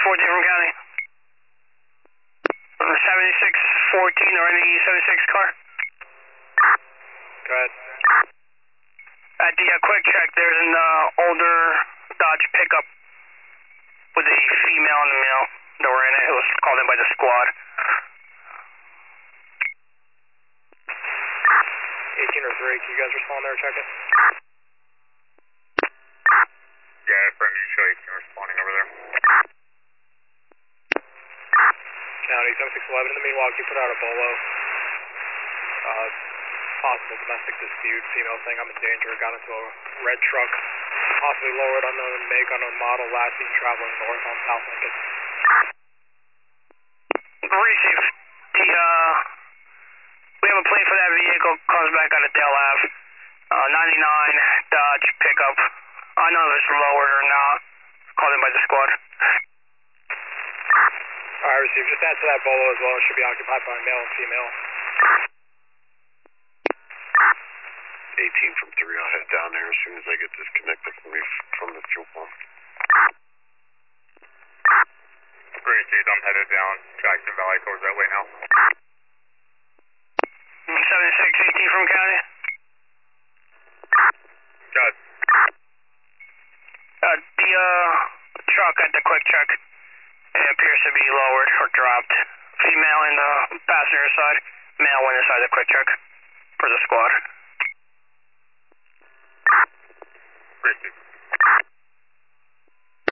14 from county. 7614 or any 76 car. Go ahead. At the quick check, there's an older Dodge pickup with a female and a male that were in it. It was called in by the squad. 18 or 3, can you guys respond there, check it? Yeah, friend, you show 18 responding over there. County 7611. In the meanwhile, can you put out a bolo? Possible domestic dispute, female saying I'm in danger, got into a red truck, possibly lowered, unknown make, unknown model, last seen traveling north on South Lincoln. Receive. We have a plate for that vehicle, comes back out of Dale Ave. 99 Dodge pickup. I don't know if it's lowered or not. Called in by the squad. Alright, receive. Just add to that bolo as well. It should be occupied by male and female. 18 from 3, I'll head down there as soon as I get disconnected from the fuel pump. Appreciate, I'm headed down Jackson Valley towards that way now. 7618 from county. Good. The truck at the quick check, it appears to be lowered or dropped. Female in the passenger side, male one inside the quick check for the squad. Appreciate.